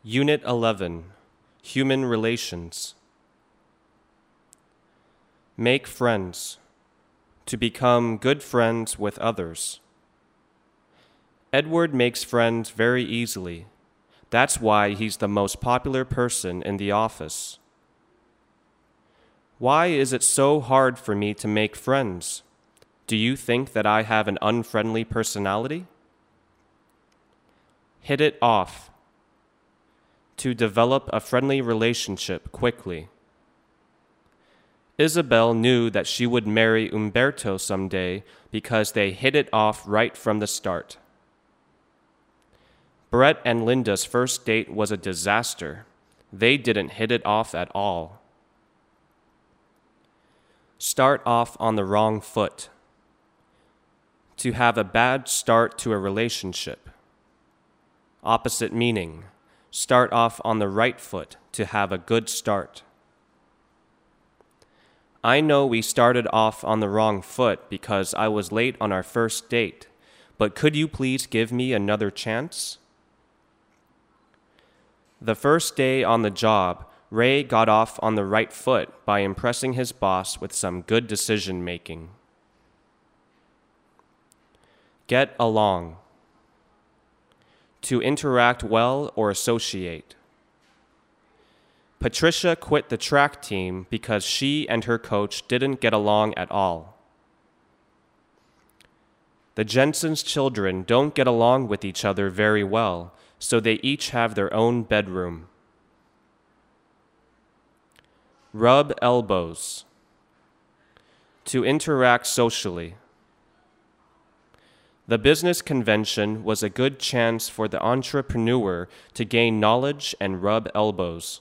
Unit 11, Human Relations. Make friends. To become good friends with others. Edward makes friends very easily. That's why he's the most popular person in the office. Why is it so hard for me to make friends? Do you think that I have an unfriendly personality? Hit it off. To develop a friendly relationship quickly. Isabel knew that she would marry Umberto someday because they hit it off right from the start. Brett and Linda's first date was a disaster. They didn't hit it off at all. Start off on the wrong foot. To have a bad start to a relationship. Opposite meaning. Start off on the right foot to have a good start. I know we started off on the wrong foot because I was late on our first date, but could you please give me another chance? The first day on the job, Ray got off on the right foot by impressing his boss with some good decision-making. Get along. To interact well or associate. Patricia quit the track team because she and her coach didn't get along at all. The Jensen's children don't get along with each other very well, so they each have their own bedroom. Rub elbows. To interact socially. The business convention was a good chance for the entrepreneur to gain knowledge and rub elbows.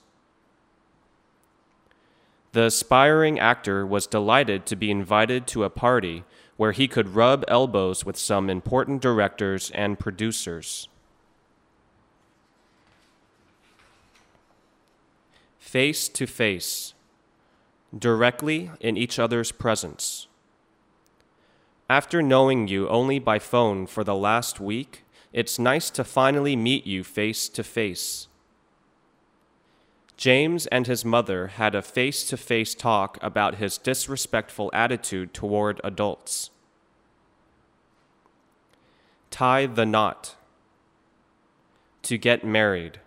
The aspiring actor was delighted to be invited to a party where he could rub elbows with some important directors and producers. Face to face. Directly in each other's presence. After knowing you only by phone for the last week, it's nice to finally meet you face to face. James and his mother had a face-to-face talk about his disrespectful attitude toward adults. Tie the knot. To get married.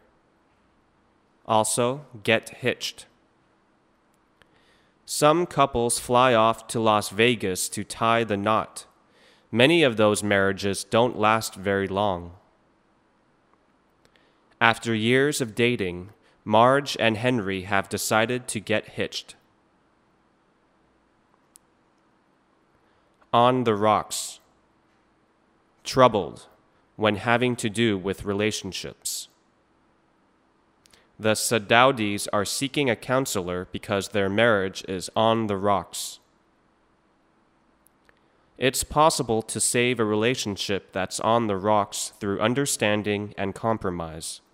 Also, get hitched. Some couples fly off to Las Vegas to tie the knot. Many of those marriages don't last very long. After years of dating, Marge and Henry have decided to get hitched. On the rocks. Troubled when having to do with relationships. The Sadaudis are seeking a counselor because their marriage is on the rocks. It's possible to save a relationship that's on the rocks through understanding and compromise.